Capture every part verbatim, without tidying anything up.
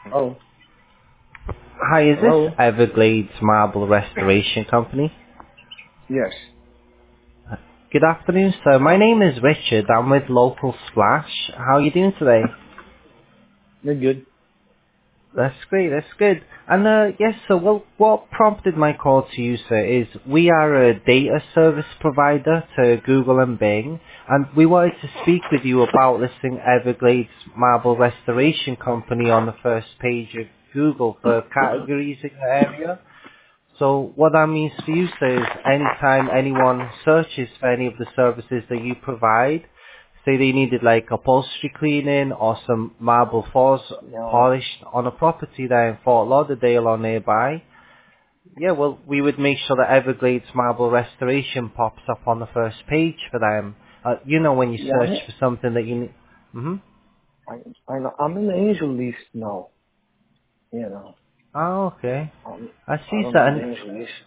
Oh, Hi, is this hello? Everglades Marble Restoration Company? Yes. Good afternoon, sir. My name is Richard. I'm with Local Splash. How are you doing today? You're good. That's great, that's good. And uh, yes, so well, what prompted my call to you, sir, is we are a data service provider to Google and Bing, and we wanted to speak with you about listing Everglades Marble Restoration Company on the first page of Google for categories in your area. So what that means for you, sir, is anytime anyone searches for any of the services that you provide, say they needed like upholstery cleaning or some marble floors No. polished on a property there in Fort Lauderdale or nearby, yeah, well, we would make sure that Everglades Marble Restoration pops up on the first page for them. Uh, you know, when you Yeah, I'm search in, for something that you need. hmm I, I know, I'm in the angel list now. You know, Oh, okay. I'm, I I see, don't sir. know the And angel list.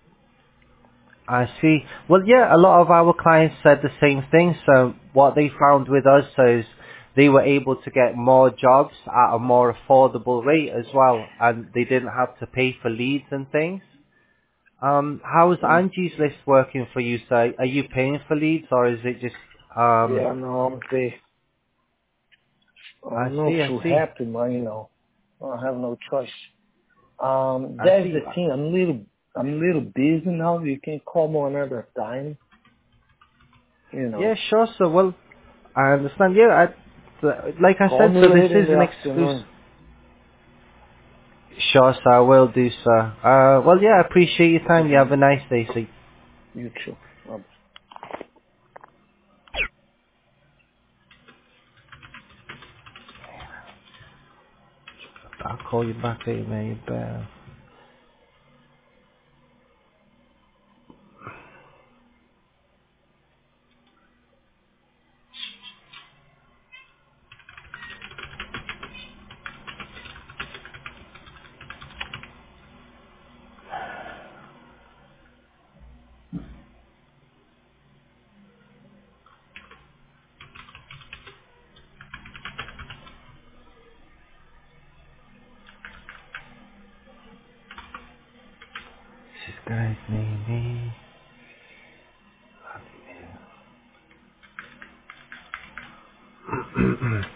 I see. Well, yeah, a lot of our clients said the same thing. So what they found with us is they were able to get more jobs at a more affordable rate as well, and they didn't have to pay for leads and things. Um, how's Mm. Angie's List working for you, sir? Are you paying for leads, or is it just? Um, Yeah, no, I'm say, I I'm not see, I too see, happy, man, you know. I have no choice. Um, I that's see. the thing. I'm a little, I'm a little busy now. You can call me another time, you Yeah, know. sure, sir. Well, I understand. Yeah, I, like I Call said, me so this later in is the an exclusive. afternoon. Sure, sir. I will do, sir. Uh, well, yeah, I appreciate your time. You have a nice day, sir. You too. Bye. I'll call you back later, mate. Uh, this guy's name is...